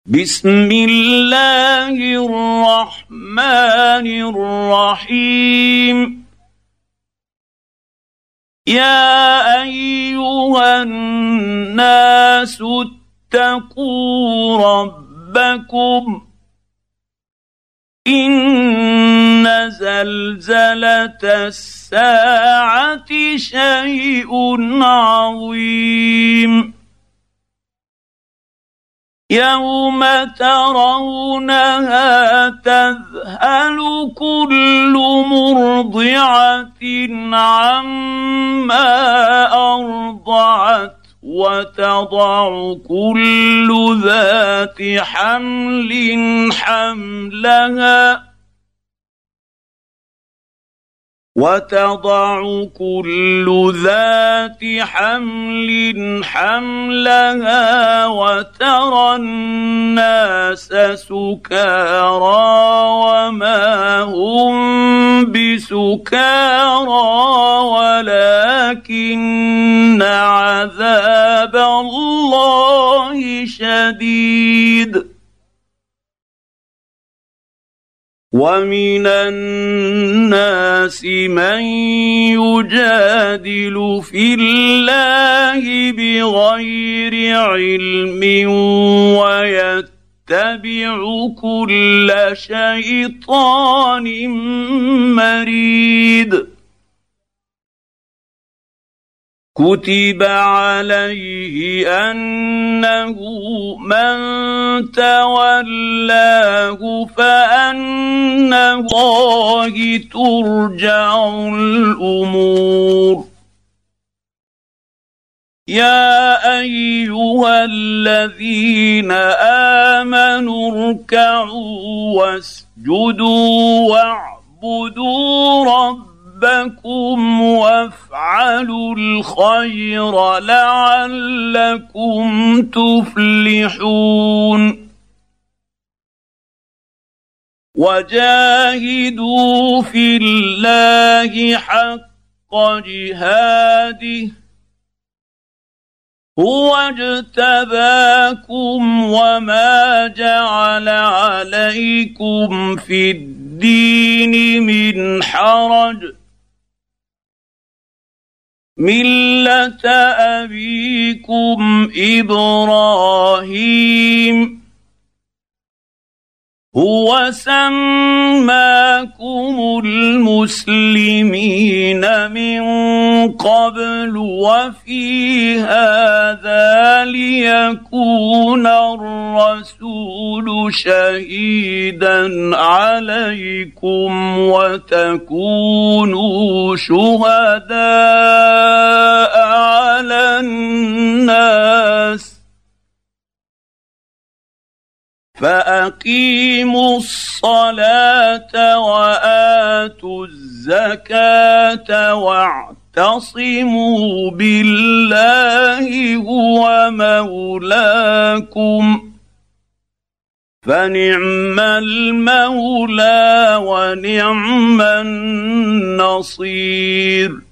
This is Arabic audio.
بسم الله الرحمن الرحيم. يا ايها الناس اتقوا ربكم ان زلزله الساعه شيء عظيم يوم ترونها تذهل كل مرضعة عما أرضعت وتضع كل ذات حمل حملها وترى الناس سكارى وما هم بسكارى ولكن عذاب الله شديد. ومن الناس من يجادل في الله بغير علم ويتبع كل شيطان مريد. كتب عليه أنه من تولاه فأنه الله ترجع الأمور. يا أيها الذين آمنوا اركعوا واسجدوا واعبدوا ربكم وافعلوا الخير لعلكم تفلحون. وجاهدوا في الله حق جهاده هو اجتباكم وما جعل عليكم في الدين من حرج ملة أبيكم إبراهيم هو سماكم المسلمين من قبل وفي هذا ليكون الرسول شهيدا عليكم وتكونوا شهداء على الناس فأقيموا الصلاة وآتوا الزكاة واعتصموا بالله هو مولاكم فنعم المولى ونعم النصير.